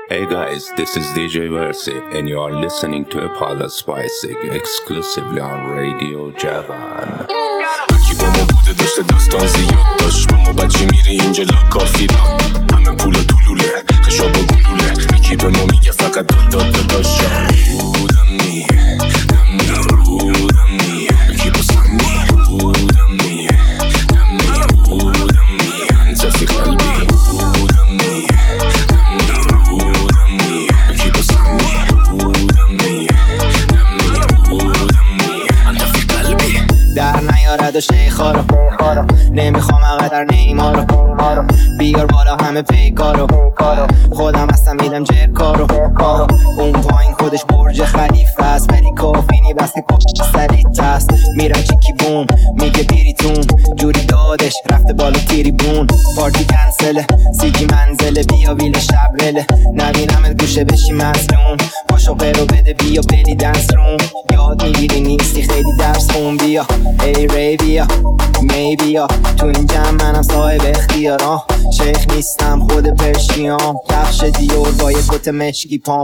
Hey guys, this is DJ Versi and you are listening to Apollo Spicy exclusively on Radio Javan. کی با ما بوده داشته داستان زیاد داشت با ما بچه میری اینجا لا کافی داد همه پول و دلوله خشاب و گلوله یکی به ما میگه فقط داد داشت بودم نی دم نی بودم نی یکی بسم نی بودم نی دم نی بودم نی انت فی قلبی بودم نی دم نی بودم نی یکی بسم نی بودم نی دم نی بودم نی انت فی قلبی در نیارد و شیخارو نمیخوام اقدر نیمارو بیار بالا همه پیکارو خودم هستم میدم جرکارو اون پایین خودش برج خلیفه است ولی کافینی بسته کش سریت است میرم چیکی بوم میگه بیریتون جوری دادش رفته بالا تیری بون پارتی کنسله سیگی منزله بیا ویل شبرله نبینم گوشه بشی مظلوم پاشو قرو بده بیا بلی دنس روم یاد میگیری نیستی خیلی درس خون بیا ای ری بیا می بیا تو این جمع منم صاحب اختیارم شیخ نیستم خود پرشیام کفش دیور با یه کت مشکی پام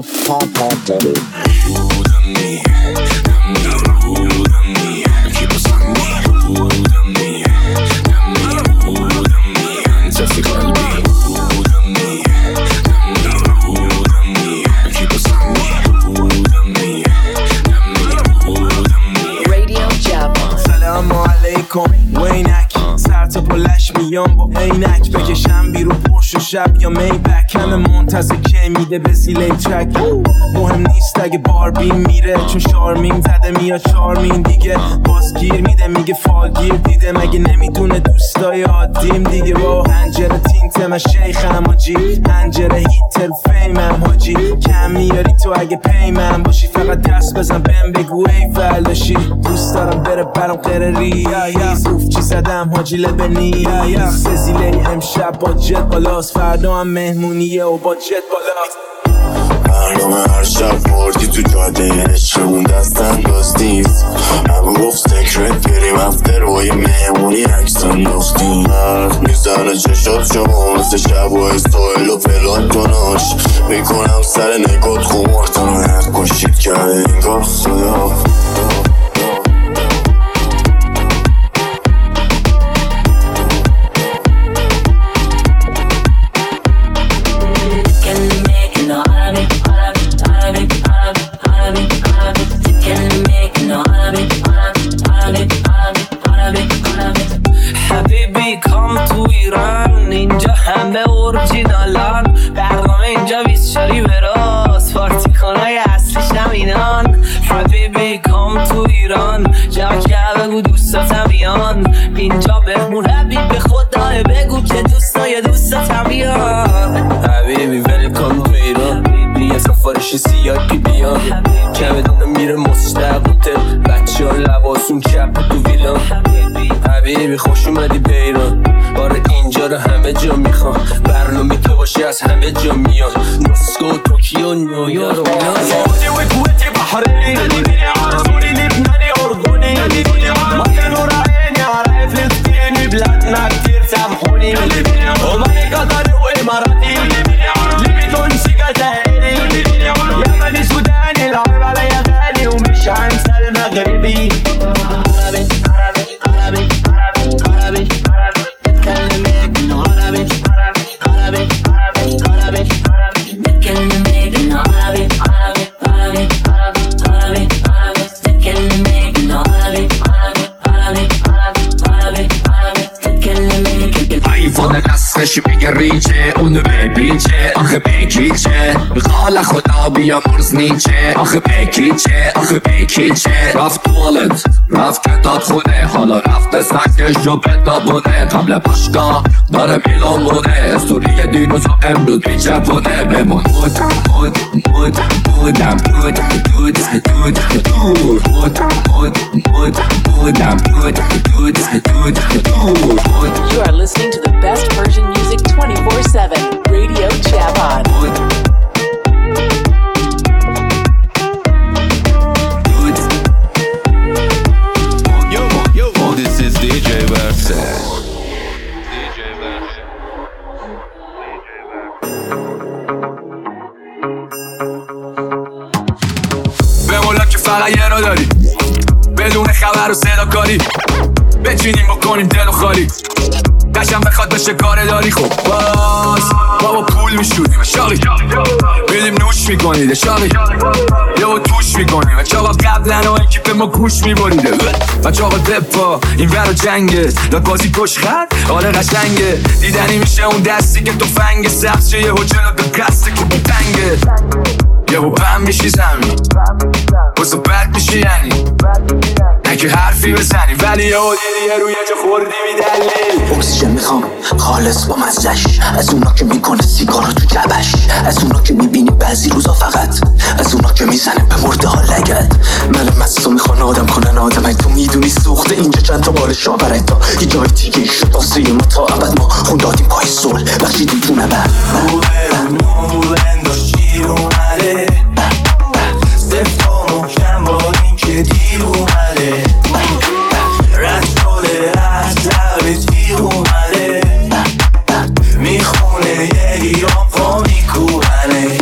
بودم نی دم نی بودم نی یکی بسم نی بودم نی دم نی بودم نی انت فی قلبی بودم نی دم نی بودم نی یکی بسم نی بودم نی دم نی بودم نی Radio Javan. سلام علیکم وینک سر تا پلش میام با عینک بکشم بیرون پرش و شب یا میبک همه منتظر که میده به زیلی ترک مهم نیست اگه باربی میره چون شارمین زده میاد چارمین دیگه بازگیر میده میگه فالگیر دیده مگه نمیدونه دوستای عادیم دیگه با هنجره تینت من شیخم حاجی هنجره هیتر فیمم حاجی کم میاری تو اگه پیمم باشی فقط دست بزن بهم بگو ای فلاشی دوست دارم بره برام قرری زوف چی زدم حاجی لبنی سزیلی امشب با جت بالاست فردا هم مهمونیه و با جت بالاست برنامه هر شب پارتی تو جاده عشقمون دست انداز نیست همه گفت سکرت بریم افتر و یه مهمونی عکس انداختیم مرد میزنه چشات شما مثل شب و استایل و پلانتوناش میکنم سر نگات خمارتون هر کشید کرده انگار خدا حبیبی کام تو ایران اینجا همه اورجینالان برنامه اینجا 24 براس پارتی کنای اصلیش همینان حبیبی کام تو ایران جمع کرده بگو دوستاتم بیان اینجا مهمون حبیب به خدای بگو که دوستای دوستاتم بیان حبیبی ویلکام تو ایران یه سفارش سیاپی بیان که بدونه میره مستقل بچه ها لباسون چپ تو ویلان حبیبی خوش اومدی به ایران آره اینجا رو همه جا میخوام برنامه تو باشی از همه جا میان مسکو توکیو نیویورک و سعودی و کویتی بحرین سوری لبنانی اردنی مصر ورائني عرايا فلسطيني بلادنا كتير سامحوني وماني قطري واماراتي ليبي تونسي جزائري يمني سوداني العرب عليا غالي ومش هنسى المغربي آیفون نصفش میگه ریچه اونو بپیچه آخه بکیچه خاله خدا بیا مرز نیچه آخه بکیچه آخه بکیچه رفت توالت رفت کتاب خونه حالا رفته سکش و بتابونه قبل باشگاه داره میلان بونه استوری دینوزو امروز میچپونه بمون مودم You are listening to the best Persian music 24/7. Radio Javan. This is DJ Verse. چرا داری بدون خبر و صدا کاری بچینیم بکنیم دل و خالی قشم بخواد بشه کار داری خب باز بابا پول میشودیم شاقی بیدیم نوش میکنیده شاقی یهو توش میکنیم بچه آقا قبلن ها این کیپ ما گوش میبریده بچه آقا دپا این ور و جنگه داد بازی پشت خط آره قشنگه دیدنی میشه اون دستی که تو فنگ سبز شه یهو جلو به قصد که بتنگه یهو بم میشی زمین بسا بد میشی یعنی نه که حرفی بزنی ولی یهو دیدی روی جا خوردی میدلی اکسیژن میخوام خالص با مزش از اونا که میکنه سیگارو تو جبش از اونا که میبینی بعضی روزا فقط از اونا که میزنه به مرده ها لگد من مستو میخوان آدم کنن آدم تو میدونی سوخته اینجا چند تا بال شاوره تا یه جای دیگه شد آسه ما تا ابد ما خون دادیم پای سول بخشیدیم تو نبر نورن داشتیر اومده سفت و محکم با این که دیر اومده رد شده از لب تیر اومده میخونه یه ایران پا میکوبنه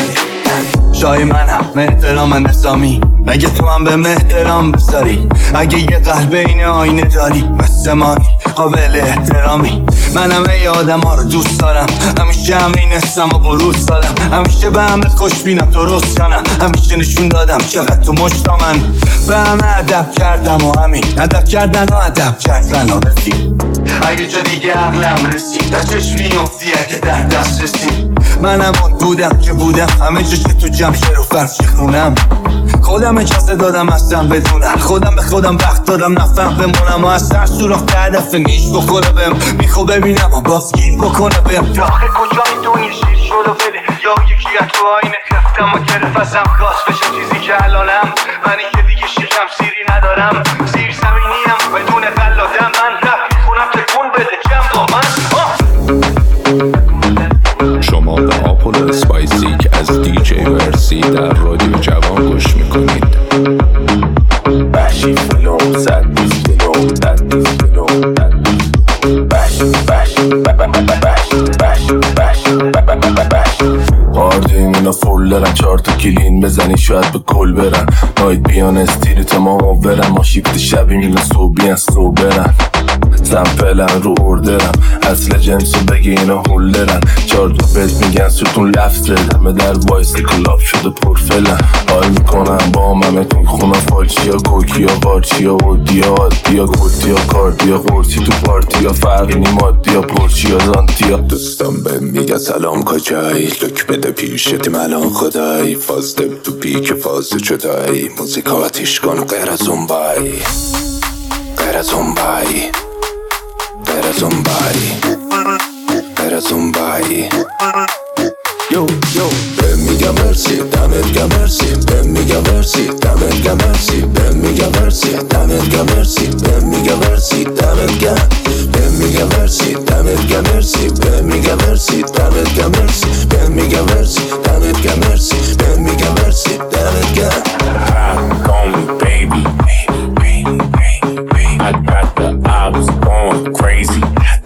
شای منم احترام نظامی مگه تو هم به احترام بذاری اگه یه قلب این آینه داری مثل مانی قابل احترامی منم ای آدم ها رو دوست دارم همیشه همین اسم و بروز دادم همیشه به همه خوش بینم درست کنم همیشه نشون دادم چقدر تو مشتا من به همه ادب کردم و همین ادب کردن و ادب کردن و رسید اگه جا دیگه عقلم رسید در چشم میفتی اگه در دست رسید منم اون بودم که بودم همه جا که تو جمشیر و فرشی خونم خودم اجازه دادم اصلا بدونم خودم به خودم وقت دادم نفهم بمونم و از سر سوراخ هدف نیش بخوره بهم میخوا ببینم و باز گیر بکنه بهم آخه کجا میدونی شیر شد و بده یا یکی از تو آینه خفتم و گرف ازم خواست بشه چیزی که الانم منی که دیگه شیرم سیری ندارم زیر زمینیم بدون قلادم من رفت میخونم تکون بده جمع با من شما به آپولو اسپایسیک از دیجی ورسی در رادیو جوان گوش میکنید. بحشی فلو زد فلو زد فلو بحش بحش آردیم اینا فول دارن 4 تا کلین بزنی شاید به کل برن نایت بیان استیری تمام برن ما شیفت شبیم اینا صوبی از صوب برن سمپلن رو اردرم اصل جنسو بگی اینا هول دارن 4 تا بهت میگن سوتون لفت ردمه در وایس کلاب شده پرفلن حال میکنم با همه توی خونه فالچیا کوکیا وارچیا ودیا عادیا گلتیا کاردیا قرصی تو پارتیا فرقی نی مادیا پرچیا زانتیا دوستان به میگه سلام کجایی لک بده پیشتیم الان خدایی فاز دم تو پیک فاز جدایی موزیکاتیش کن غیر از اون بایی غیر از اون بایی غیر از اون بایی غیر از اون بایی یو یو به میگه مرسی دمت گم مرسی به میگه مرسی دمت گم مرسی به میگه مرسی دمت گم مرسی به میگه مرسی دمت گم به میگه مرسی دمت گم مرسی به میگه مرسی دمت گم مرسی به میگه مرسی دمت گم مرسی به میگه مرسی دمت گم Rock on me, baby. I got the ops going crazy.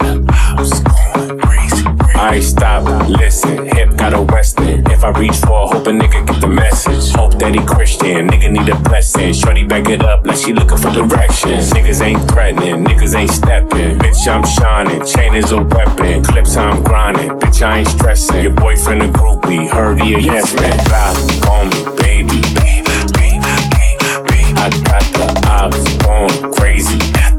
I ain't stop, listen, hip got a western. If I reach for, hope a nigga get the message. Hope that he Christian, nigga need a blessing. Shorty back it up like she looking for directions. Niggas ain't threatening, niggas ain't stepping. Bitch, I'm shining, chain is a weapon. Clips, I'm grinding, bitch, I ain't stressing. Your boyfriend a groupie, heard he a yes man. Rock on me, baby. I got the ops going crazy.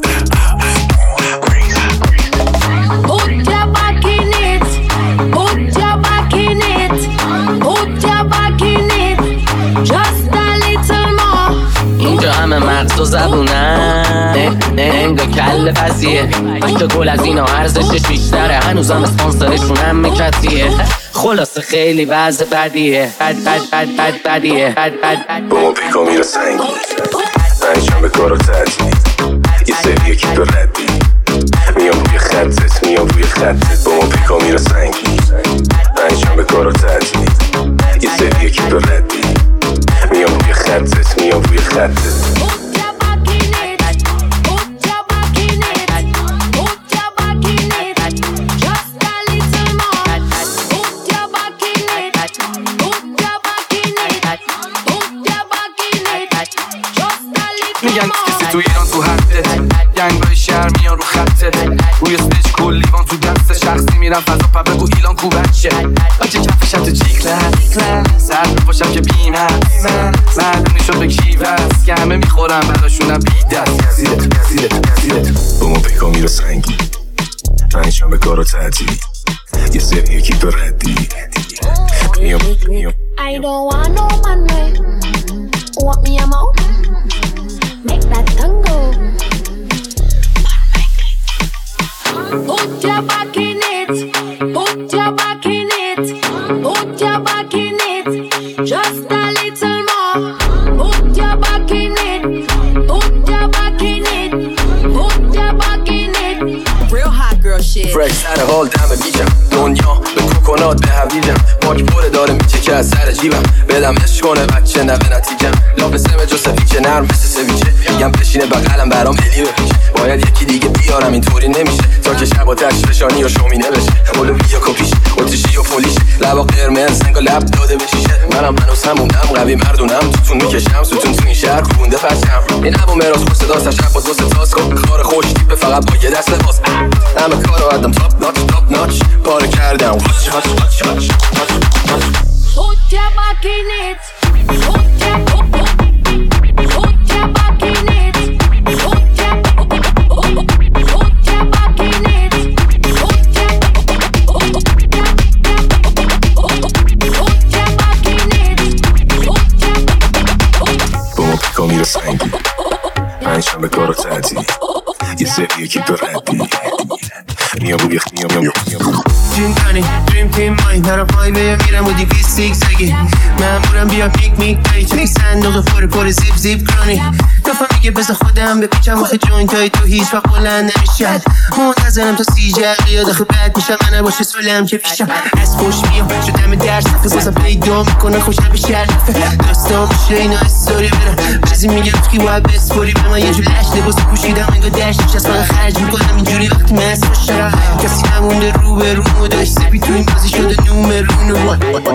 همه مغز و زبونن انگا کل فضیه 8 گل از اینا ارزشش بیشتره هنوزم اسپانسرشون هم مکتیه خلاصه خیلی وضع بدیه بدیه با ما پیکا میره سنگی پنجم به کارا تعطیل یه سری یکی به ردی میام روی خطت میام روی خطت با ما پیکا میره سنگی پنجم به کارا تعطیل یه سری یکی به ردی میام روی خطت میام روی خطت میرم فضا پا بگو ایلان کو بچه کفشم تو جی کلاس سرد باشم که بیم هست معلوم نیشو به کی وست که همه میخورم براشونم بی دست گزیرت با ما پیکا میره سنگی تنیشم به کار و تعدیل یه سری یکی تو ردی I don't want no man way. Want me a mouth? Make that tongue go. Put your back in it. Put your back in it. Put your back in it. Just a little more. Put your back in it. Put your back in it. Put your back in it. Real hot girl shit. فرش سر حال دم بیجم دنیا به کوکونات به هویجم پاک پره داره میچه که از سر جیبم بدم عشق کنه بچه نه به نتیجم لابسه جو سفیچه نرم مثل سویچه میگم بشینه بغلم برام هلی بپیچه باید یکی دیگه بیارم اینطوری نمیشه تا که شب و تشفشانی و شومینه بشه اولویه کپیش اتیشی و فولیش لبا قرمز سنگ و لب داده بشیشه منم هنوز همونم قوی مردونم توتون میکشم ستون تو این شهر خونده پشم این هم و مراز خوش صدا تشب با دو سه کن کار خوش تیپه فقط با یه دست لباس همه کارو آدم top notch پاره کردم Put your back in it. Put your back in it. Put your back in it. با ما پیکا میره سنگی تنیشم به کار و تعدیل یه سری یکی تو ردی میام جین کنی دریم تیم ماین نرم پای میرم و دیگه سیک سگی مامورم بیا میک تایی چکی صندوق پر زیب کنی دفعه میگه بذار خودم بپیچم وقت جوینت های تو هیچ وقت بلند نمیشد منتظرم تا 30 یا داخل بد میشم من نباشه سولم که پیشم از خوش میام شدم درس بازم پیدا میکنه خوشم به شرفه داستان میشه اینا استوری برم بعضی میگه که باید بسپوری به من یه جور لش لباس پوشیدم انگار دشت میشه از من خرج میکنم اینجوری وقتی مست باشم کسی همونده رو به رو داشت سپی تو این بازی شده نومرونو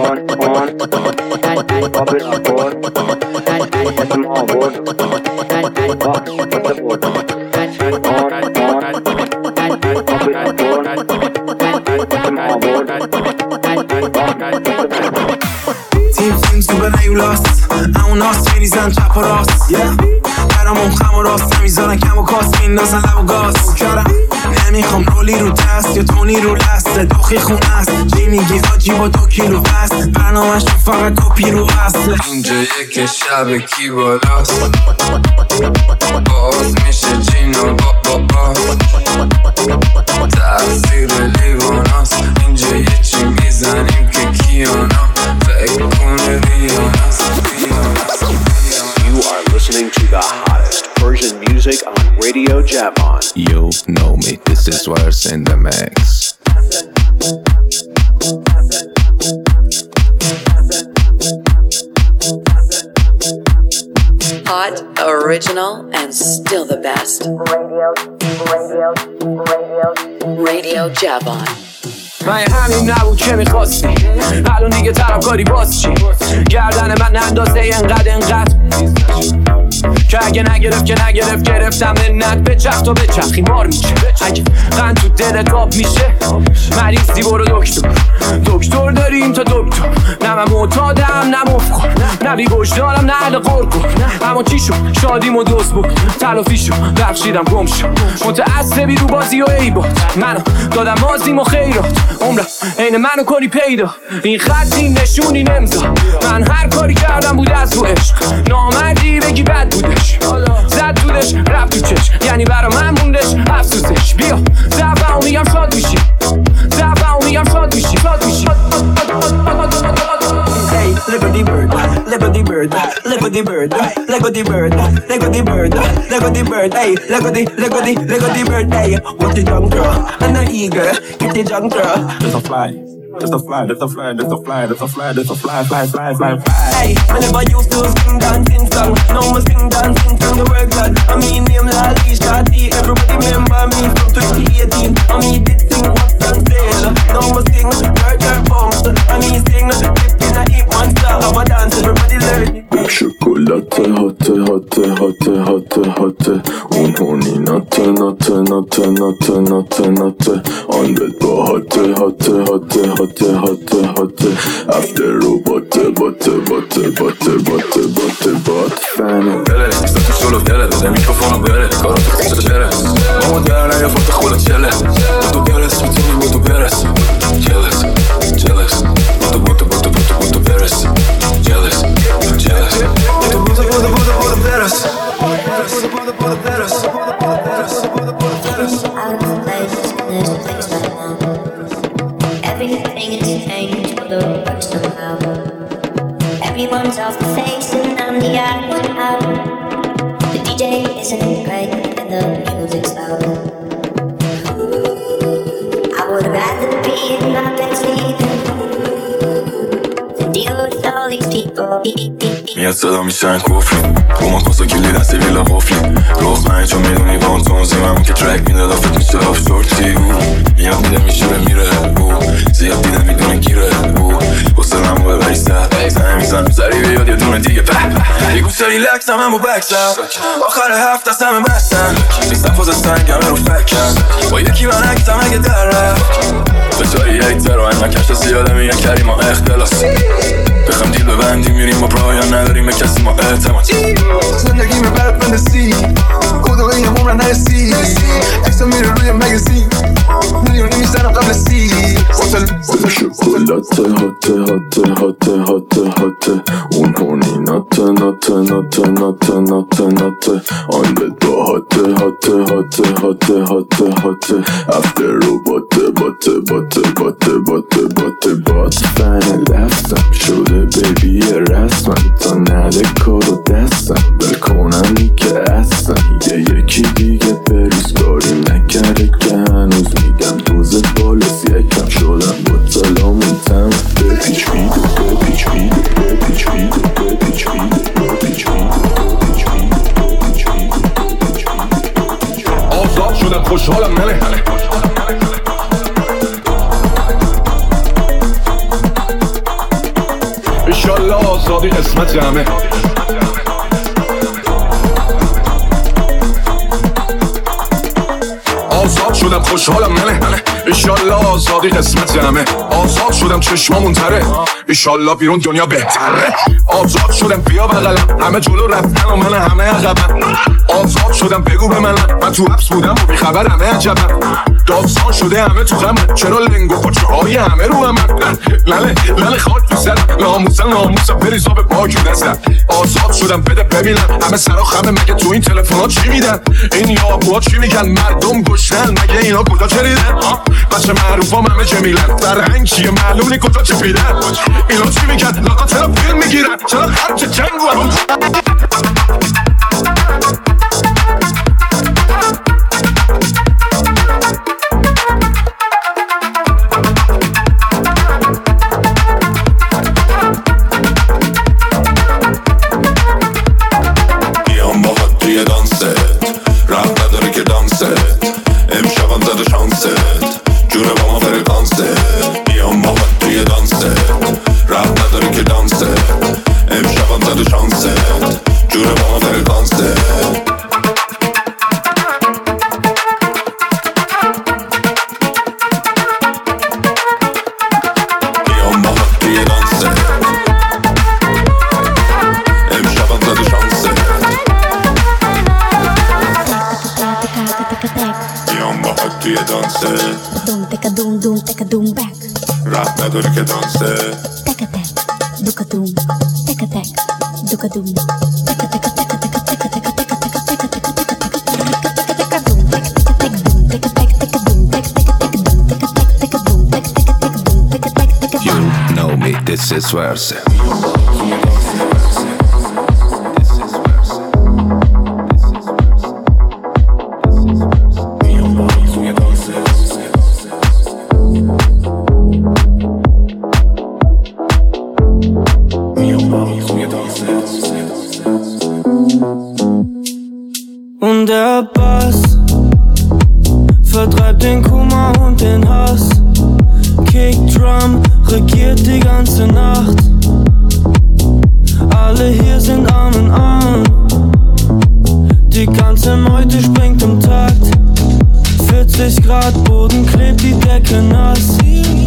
تیم سوبر نیولاس همون ناس میریزن چپ و راست برامون خم و راست نمیذارن کم و کاس میندازن لب و گاز نمیخوام رولی رو دست یا تونی رو لسته دوخی خونه است چی میگی حاجی با 2 کیلو بست برنامهش فقط کپی رو هسته اینجا یک شب کی بالاست باز میشه جین و با تأثیر لیواناست اینجا یه چی میزنیم که کیانا فکر کنه ریاناست You are listening to the hottest Persian music on Radio Javon. You know me, this is what's in the mix. Hot, original, and still the best. Radio Javon. من همین نبود که میخواستی الان دیگه طرفکاری باز چی گردن من اندازه انقدر که اگه نگرفت گرفتم منت بچخ تا بچخی مار میشه اگه قند تو دلت آب میشه مریضی برو دکتر داریم تا دکتر نه من معتادم نه مفکر نه بی وجدانم نه اهل قرقر اما چی شد شادیمو دوست بود تلافیشو بخشیدم گم شد متعصبی رو بازی و عیبات منو دادم مازیم و خیرات عمرم عین منو کنی پیدا این خطی نشونی نمزا من هر کاری کردم بود از رو عشق نامردی بگی بد بودش زد دودش رفت تو چش یعنی برا من موندش افسوسش بیا دفعه میگم شاد میشی Hey, Liberty bird, Liberty bird, Liberty bird, Liberty bird, Liberty bird, Liberty bird, hey, Liberty bird, hey, what the young girl, and the eager, get the young girl, just a fly. Just a fly. Hey, I never used to sing dancing song. No more sing dancing song, the work that I mean, name Lali Shadi. Everybody remember me from 2018. I mean, did sing what's on sale. No more sing girl bumps. I mean, sing dip in a hip monster. Have a dance, everybody learn. شکلات هاته اون هونی ناته آن بد با هاته After رو بات فنه بله استاتو سولو دله بده میکروفونو بره کارو تو خود بره ماما در نیا فوت خودت چله بودو برس میتونی بودو برس jealous بودو برس jealous بودو برس Everything is changed for the worse somehow. Everyone's off the face and I'm the odd one out. The DJ isn't great and the music's loud. I would rather be in my bed sleeping than deal with all these people. میاد صدا میشن کفریم با کاسا کلی دستی ویلا قفلیم روغمه چون میدونی با اون تونزیم همون که ترک میده دافت میشه آف شورتی میاد میده میشوره میره زیاد دیده میدونه گیره حسنم رو ببری زنه میزنم سری بیاد یه دونه دیگه یه گوشه ریلکس هم با بکسم آخر هفت دست همه بستن نیستم فاز سنگمه رو فکم با یکی من اکتم اگه در رفت به جایی هیتر و انگه کشت سیاده میگن کریم ما اختلاس بخم دیل ببندیم میریم با پرایان نداریم به کسی ما اعتماد زندگی میبرد بندسی کدوه یه عمرن نرسی اکسا میره روی مگزین میلیونی میزنم قبل سی شکلاته هاته اون پونی ناته آن به دو هاته افتر رو بات فن لفتم شده بیبی رسمم تا نده کارو دستم بکنم که اصلا یکی دیگه بریز کاری نکرده که هنوز میگم دوز بالس یکم شدم با تلامون تم بپیچ آزاد شدم خوشحالم نله ایشالله آزادی قسمت همه آزاد شدم خوشحالم نله ایشالله آزادی قسمت همه آزاد شدم چشمامون تره ایشالله بیرون دنیا بهتره آزاد شدم بیا بغلم همه جلو رفتن و من همه عقبم آزاد شدم بگو به من تو حبس بودم و بیخبر همه عجبم داستان شده همه تو غمه چرا لنگ و پاچه های همه رو همه لله خاک تو سرم ناموسم بریزا به پاکی دستم آزاد شدم بده ببینم همه سرا خمه مگه تو این تلفن‌ها چی میدن این یابوها چی میگن مردم گشتن مگه اینا کجا چریدن بچه معروفام همه جمیلن فرهنگ چیه معلوم نی کجا چپیدن اینا چی میگن لاغا چرا فیلم میگیرن چرا خرچ جنگ و This is verse. Und der Bass vertreibt den Kummer und den Hass. Kickdrum regiert die ganze Nacht. Alle hier sind Arm in Arm. Die ganze Meute springt im Takt. 40 Grad, Boden klebt die Decke nass.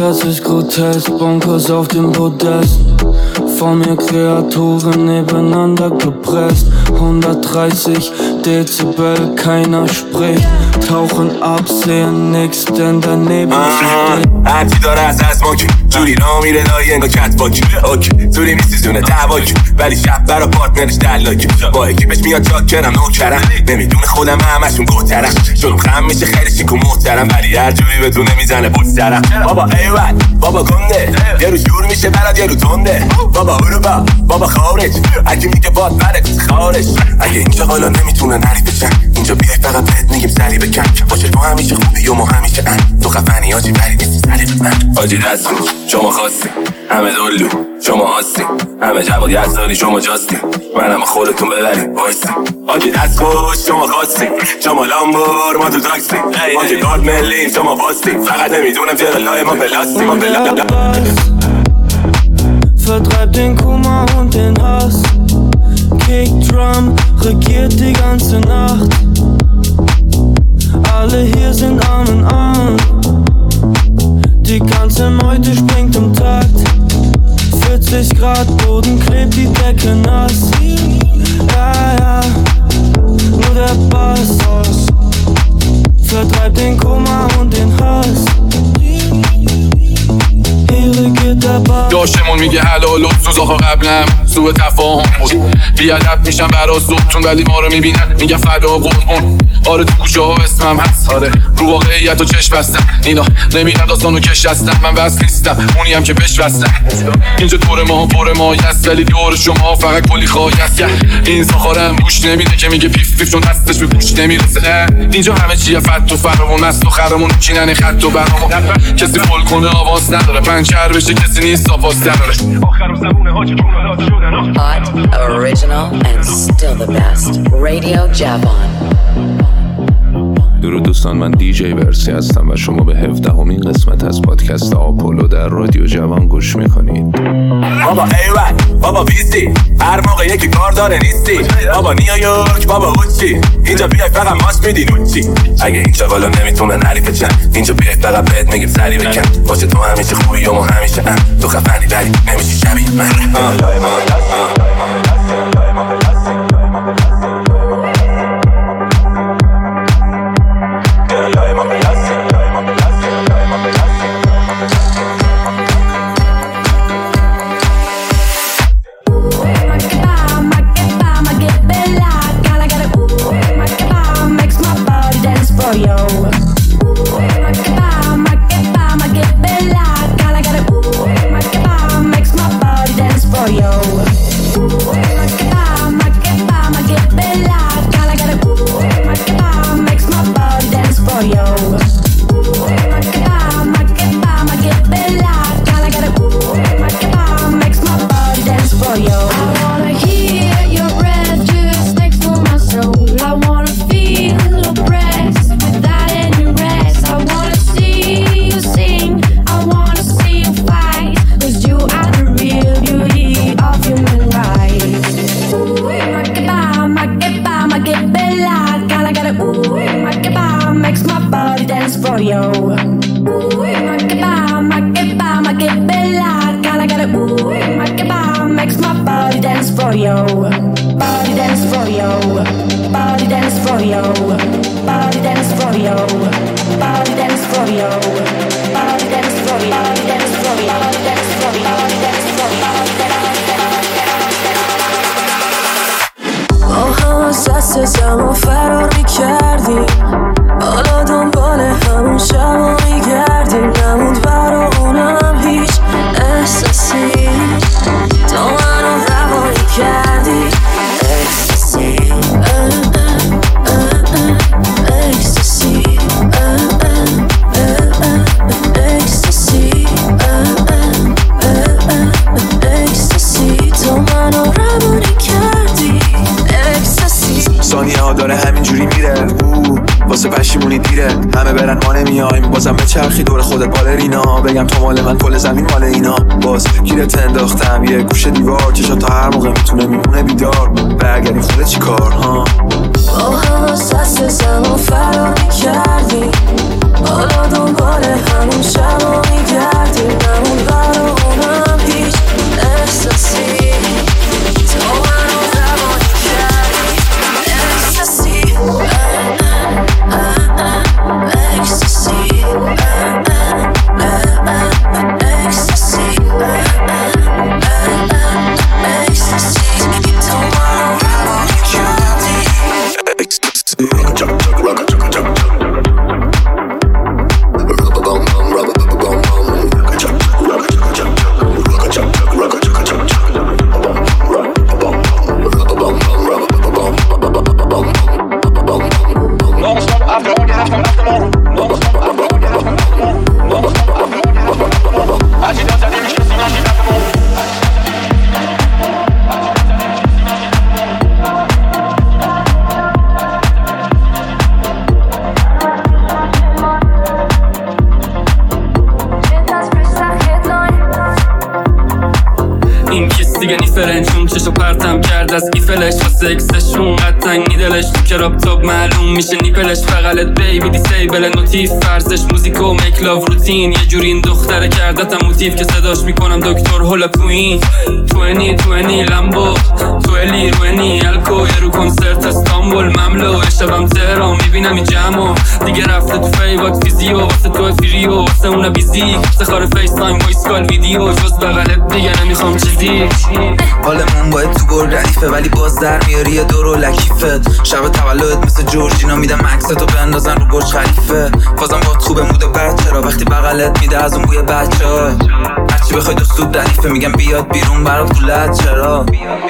das ist grotesk, Bonkers auf dem Podest. Vor mir Kreaturen nebeneinander gepresst. 130 Dezibel, keiner spricht. Tauchen ab, sehen nix, denn daneben steht. هرچی داره از ماکی جوری را میره لایی انگا کت باکی اوکی زوری میسیزونه دواکی ولی شب برا پارتنرش دلاکی با اکیپش میاد جاکرم نوکرم نمیدونه خودم همشون گوترم چون خم میشه خیلی شیک و محترم ولی هر جوری بدونه میزنه بود سرم بابا ایوان بابا گنده یه رو جور میشه برات یه رو تنده بابا اروپا بابا خارج اگه میگه باد بره خارج اگه اینجا حالا نمیتونه نری بچن اینجا بیای فقط بهت میگیم سری بکن باشه تو همیشه خوبی و ما همیشه تو خفنی هاچی بری نیستی سری بکن آجی دستون شما خواستی همه دلو شما هستی همه جواد یزدانی شما جاستی منم خودتون ببریم بایستی آجی دست خوش شما خواستی شما لامبور ما تو تاکسی آجی گارد ملیم شما باستی فقط نمیدونم چرا لای ما بلاستی ما بلاستی Vertreibt den Kummer und den Hass. Kickdrum regiert die ganze Nacht. Alle hier sind Arm in Arm. Die ganze Meute springt im Takt. 40 Grad, Boden klebt die Decke nass. Ja, ja, nur der Bass vertreibt den Kummer und den Hass. داشتمون میگه حلال و سوزاخا قبلم سوء تفاهم بود بیادب میشم برا صبحتون ولی ما رو میبینن میگه فدا قربون آره تو کوچه ها اسمم هست آره رو واقعیت و چشم بستم اینا نمیرن داستانو کش هستم من بس نیستم اونی هم که بش بستم اینجا دور ما پر مایی است ولی دور شما فقط کلی خواهی است این ساخارم گوش نمیده که میگه پیف پیف چون دستش به گوش نمیرسه اینجا همه چیه فت و فرمون است و خرمون چینن خط و برامون کسی فول کنه آواز نداره پنچر بشه کسی نیست آواز داره آخر زبونه ها که کنالات شدن Hot, original and still the best Radio Javon. درود دوستان، من دیجی ورسی هستم و شما به 17مین قسمت از پادکست آپولو در رادیو جوان گوش میکنید. بابا ایوان بابا بیستی هر موقع یکی کار داره نیستی بابا نیویورک بابا اوچی اینجا بیای فقط ماست میدی نوچی اگه اینجا بالا نمیتونه نریفه چند اینجا بیای فقط بهت میگیم سری بکن باشه تو همیشه خوبی و ما همیشه تو خفنی داری نمیشی شبیه من زمان فراری کردیم حالا دنبال همون شب میگردیم نموند برا اونم هیچ احساسی تو منو روانی کردی احساسی احساسی احساسی احساسی تو منو روانی کردی ثانیه ها داره همینجوری میره واسه پشیمونی دیره همه برن ما نمیایم بازم به چرخی دور خودت بالرینا بگم تو مال من کل زمین مال اینا باز گیرت انداختم یه گوشه دیوار چشا تا هر موقع میتونه میمونه بیدار برگردی خودت چی کار ها با هم از دست زمان فراری کردی حالا دنبال همون شب ها میگردی چشو پرتم کرد از ایفلش واسه اکسشون قطنگی دلش تو کراب تاب معلوم میشه نیپلش فقلت بیبی دیسیبل نوتیف فرزش موزیکو میک لاو روتین یه جوری این دختره کردتم موتیف که صداش میکنم دکتر هولا کوین 20 لامبو تو الی روینی الکو یه رو کنسرت استانبول مملو شبم تهران میبینم این جمعو دیگه رفته تو فیوات فیزیو واسه تو فریو واسه اونا بیزی افتخار فیس تایم وایس کال ویدیو جز بغلت دیگه نمیخوام چیزی حالمون باید تو گل ردیفه ولی باز در میاری یه دور و لکیفت شب تولدت مثل جورجینا میدم عکستو بندازن رو برج خلیفه بازم باید خوبه موده بد چرا وقتی بغلت میده از اون بوی بچه‌ها هرچی بخوای دستود ردیفه میگم بیاد بیرون برات کولت چرا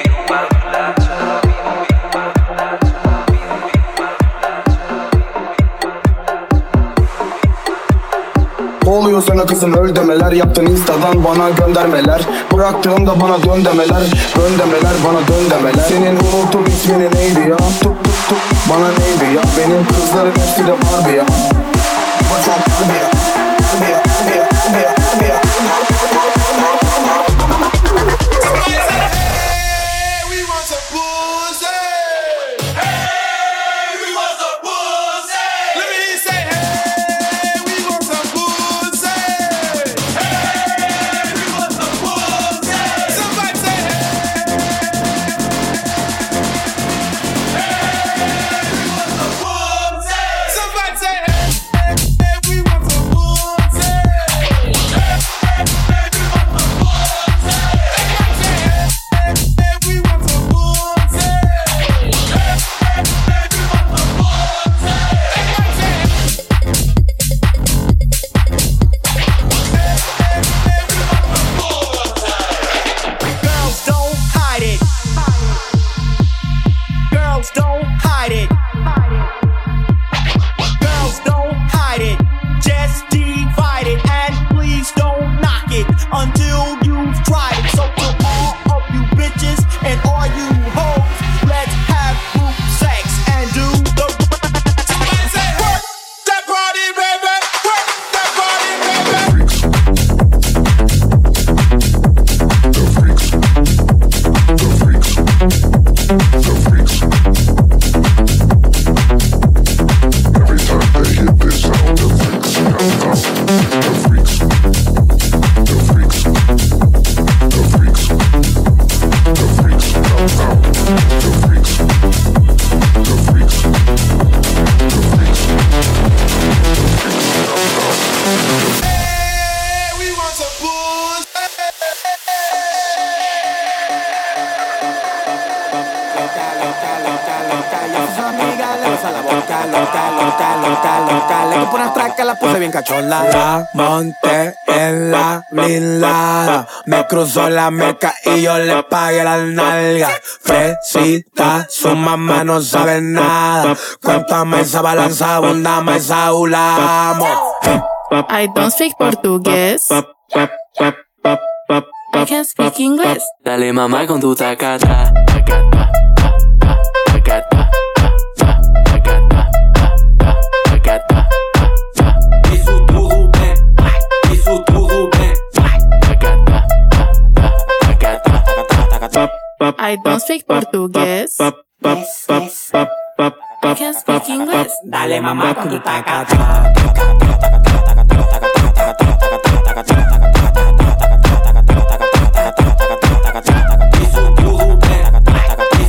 Oluyor sana kızım öl demeler yaptın instadan bana göndermeler bıraktığımda bana dön demeler bana dön demeler senin unuttum ismini neydi ya tuk bana neydi ya benim kızların hepsi de Barbie ya Bak çok Barbie ya La monté en la blindada me cruzó la meca y yo le pagué las nalgas fresita, su mamá no sabe nada cuéntame esa balanza abunda más aulamos I don't speak portugués I can speak English Dale mamá con tu tacata I don't speak portugués I can speak English Dale mamá con tu tacata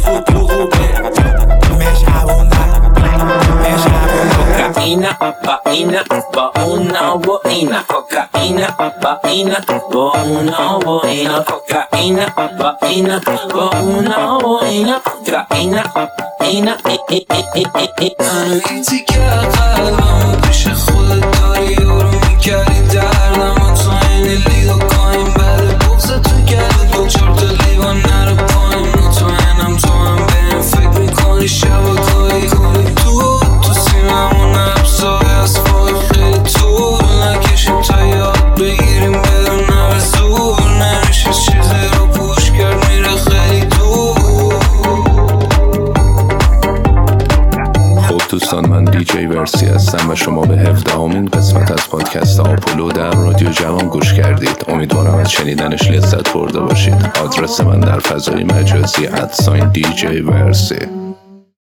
Cocaína, کوکائین با اونا و اینا کوکائین با اینا با اونا و اینا کوکائین با اینا با اونا و اینا کوکائین اینا منو تیکه قلبمو پیش خودت داری یارو میکردی دردم و تو این لید و کاین بده بغزه تو گرد با 4 تا لیوان نره پایین مطمئنم تو هم بهم فکر میکنی شبکایی کنی تو سینمون نبسای از فای خیلی طول نکشیم تا یاد بگیریم بدون نوه زور نمیشه چیزی رو پوش کرد میره خیلی دور. خب دوستان، من دیجی ورسی هستم و شما به 17مین قسمت از پادکست آپولو در رادیو جوان گوش کردید. امیدوارم از شنیدنش لذت برده باشید. آدرس من در فضای مجازی @دیجی ورسی.